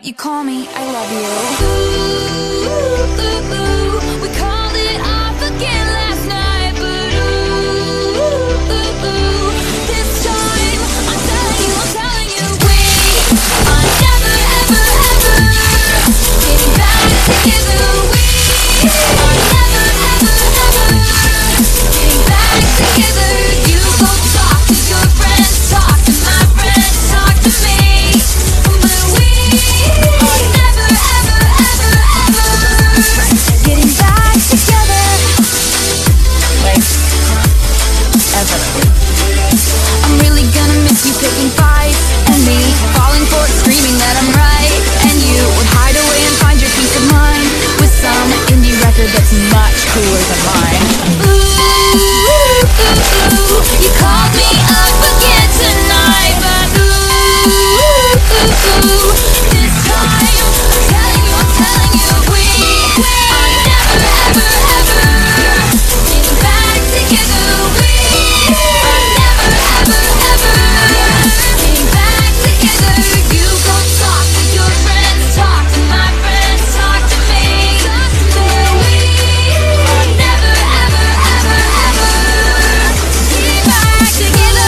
you call me, I love you. Ooh, we called it off again last night, but this time I'm telling you, we are never, ever, ever getting back together. We are never, ever, ever getting back together. You go talk to your friends, talk to my friends, talk to me. Taking fights and me falling for it, screaming that I'm right, and you would hide away and find your peace of mind with some indie record that's much cooler than mine. Ooh, you called me up again tonight, but this time I'm telling you, we are never, ever, ever getting back together. We are never, ever, ever getting back together. You go talk to your friends, talk to my friends, talk to me. We are never, ever, ever, ever getting back together.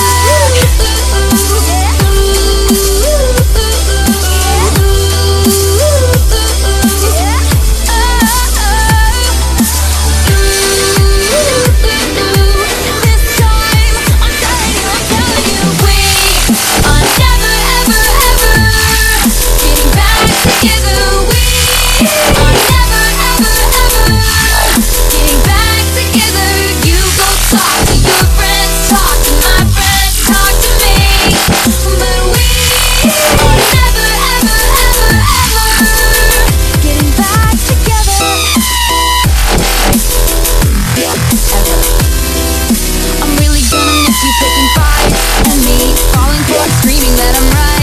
This time I'm telling you, we are never, ever, ever getting back together. We are never, ever, ever getting back together. You go talk to your friends, talk to my friends, talk to me. But we are never, ever, ever, ever getting back together. I'm really gonna miss you picking fights and me falling for it, screaming that I'm right.